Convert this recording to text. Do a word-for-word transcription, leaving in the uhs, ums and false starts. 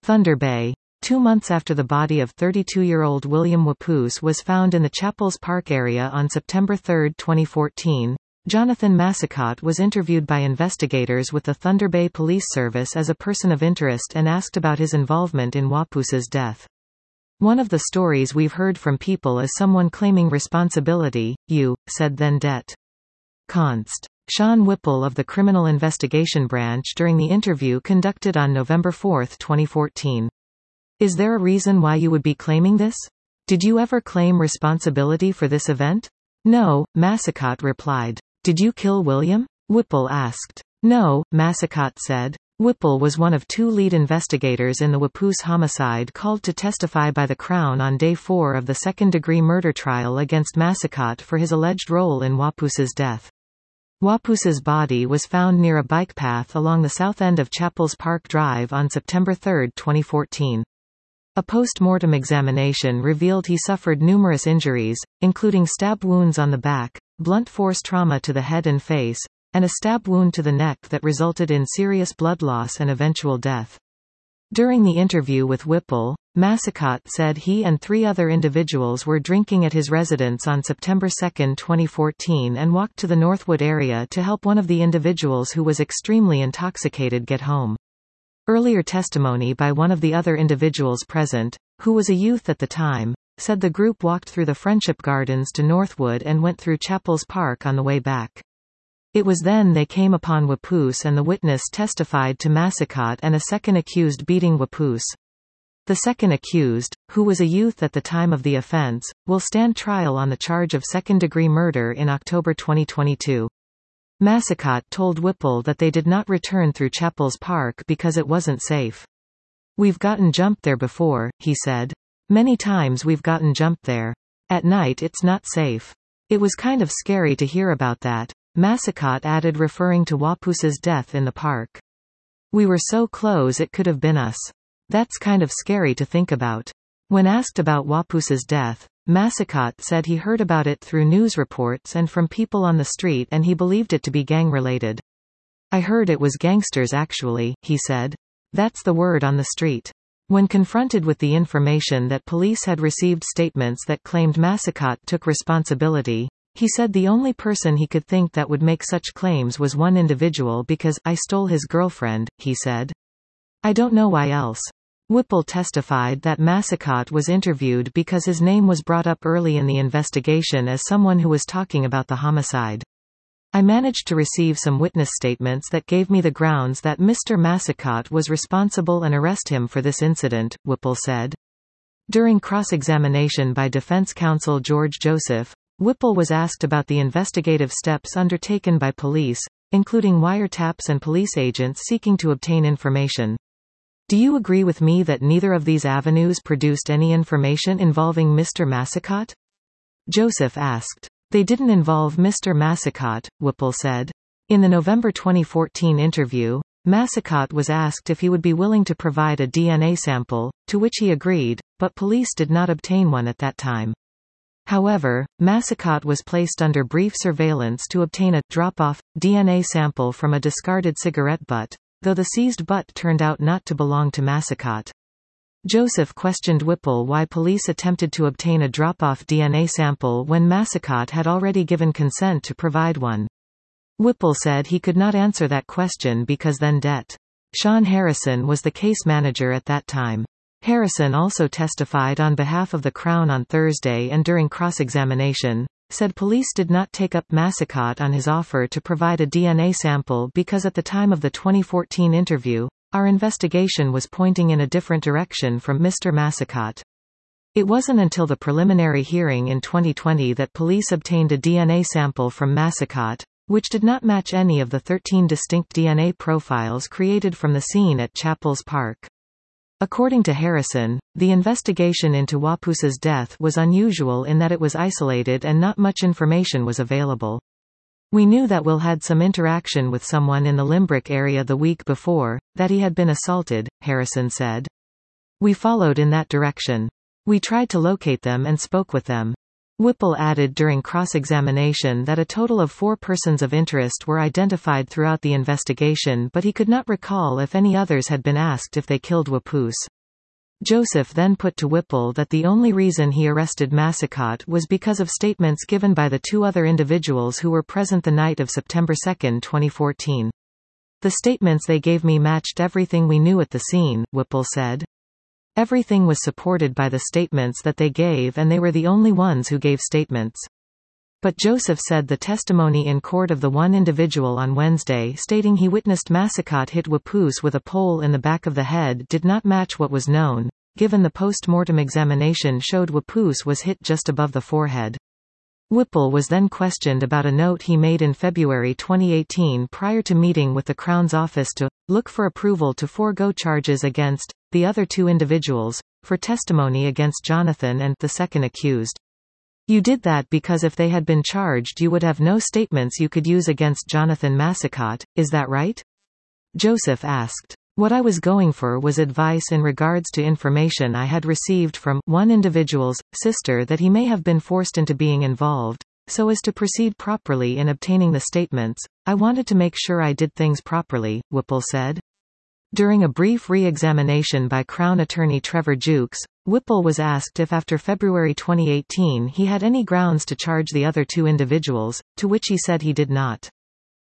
Thunder Bay. Two months after the body of thirty-two-year-old William Wapoose was found in the Chapels Park area on September third, twenty fourteen, Jonathan Massicotte was interviewed by investigators with the Thunder Bay Police Service as a person of interest and asked about his involvement in Wapoose's death. One of the stories we've heard from people is someone claiming responsibility, you, said then Det. Const. Sean Whipple of the Criminal Investigation Branch during the interview conducted on November fourth, twenty fourteen. Is there a reason why you would be claiming this? Did you ever claim responsibility for this event? No, Massicotte replied. Did you kill William? Whipple asked. No, Massicotte said. Whipple was one of two lead investigators in the Wapoose homicide called to testify by the Crown on day four of the second-degree murder trial against Massicotte for his alleged role in Wapoose's death. Wapoose's body was found near a bike path along the south end of Chapels Park Drive on September third, twenty fourteen. A post-mortem examination revealed he suffered numerous injuries, including stab wounds on the back, blunt force trauma to the head and face, and a stab wound to the neck that resulted in serious blood loss and eventual death. During the interview with Whipple, Massicotte said he and three other individuals were drinking at his residence on September second, twenty fourteen and walked to the Northwood area to help one of the individuals who was extremely intoxicated get home. Earlier testimony by one of the other individuals present, who was a youth at the time, said the group walked through the Friendship Gardens to Northwood and went through Chapels Park on the way back. It was then they came upon Wapoose and the witness testified to Massicotte and a second accused beating Wapoose. The second accused, who was a youth at the time of the offense, will stand trial on the charge of second-degree murder in October twenty twenty-two. Massicotte told Whipple that they did not return through Chapels Park because it wasn't safe. We've gotten jumped there before, he said. Many times we've gotten jumped there. At night it's not safe. It was kind of scary to hear about that, Massicotte added, referring to Wapoose's death in the park. We were so close it could have been us. That's kind of scary to think about. When asked about Wapoose's death, Massicotte said he heard about it through news reports and from people on the street and he believed it to be gang-related. I heard it was gangsters actually, he said. That's the word on the street. When confronted with the information that police had received statements that claimed Massicotte took responsibility, he said the only person he could think that would make such claims was one individual because I stole his girlfriend, he said. I don't know why else. Whipple testified that Massicotte was interviewed because his name was brought up early in the investigation as someone who was talking about the homicide. I managed to receive some witness statements that gave me the grounds that Mister Massicotte was responsible and arrest him for this incident, Whipple said. During cross-examination by defense counsel George Joseph, Whipple was asked about the investigative steps undertaken by police, including wiretaps and police agents seeking to obtain information. Do you agree with me that neither of these avenues produced any information involving Mister Massicotte? Joseph asked. They didn't involve Mister Massicotte, Whipple said. In the November twenty fourteen interview, Massicotte was asked if he would be willing to provide a D N A sample, to which he agreed, but police did not obtain one at that time. However, Massicotte was placed under brief surveillance to obtain a drop-off D N A sample from a discarded cigarette butt, though the seized butt turned out not to belong to Massicotte. Joseph questioned Whipple why police attempted to obtain a drop-off D N A sample when Massicotte had already given consent to provide one. Whipple said he could not answer that question because then Det. Sean Harrison was the case manager at that time. Harrison also testified on behalf of the Crown on Thursday and during cross-examination, said police did not take up Massicotte on his offer to provide a D N A sample because at the time of the twenty fourteen interview, our investigation was pointing in a different direction from Mister Massicotte. It wasn't until the preliminary hearing in twenty twenty that police obtained a D N A sample from Massicotte, which did not match any of the thirteen distinct D N A profiles created from the scene at Chapels Park. According to Harrison, the investigation into Wapoose's death was unusual in that it was isolated and not much information was available. We knew that Will had some interaction with someone in the Limbrick area the week before, that he had been assaulted, Harrison said. We followed in that direction. We tried to locate them and spoke with them. Whipple added during cross-examination that a total of four persons of interest were identified throughout the investigation, but he could not recall if any others had been asked if they killed Wapoose. Joseph then put to Whipple that the only reason he arrested Massicot was because of statements given by the two other individuals who were present the night of September second, twenty fourteen. "The statements they gave me matched everything we knew at the scene," Whipple said. "Everything was supported by the statements that they gave, and they were the only ones who gave statements." But Joseph said the testimony in court of the one individual on Wednesday stating he witnessed Massicot hit Wapoose with a pole in the back of the head did not match what was known, given the post-mortem examination showed Wapoose was hit just above the forehead. Whipple was then questioned about a note he made in February twenty eighteen prior to meeting with the Crown's office to look for approval to forego charges against the other two individuals for testimony against Jonathan and the second accused. "You did that because if they had been charged you would have no statements you could use against Jonathan Massicot, is that right?" Joseph asked. "What I was going for was advice in regards to information I had received from one individual's sister that he may have been forced into being involved, so as to proceed properly in obtaining the statements. I wanted to make sure I did things properly," Whipple said. During a brief re-examination by Crown Attorney Trevor Jukes, Whipple was asked if after February twenty eighteen he had any grounds to charge the other two individuals, to which he said he did not.